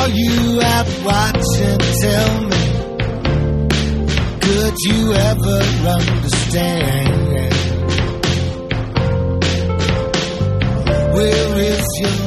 Are you out watching? Tell me, could you ever understand? Where is your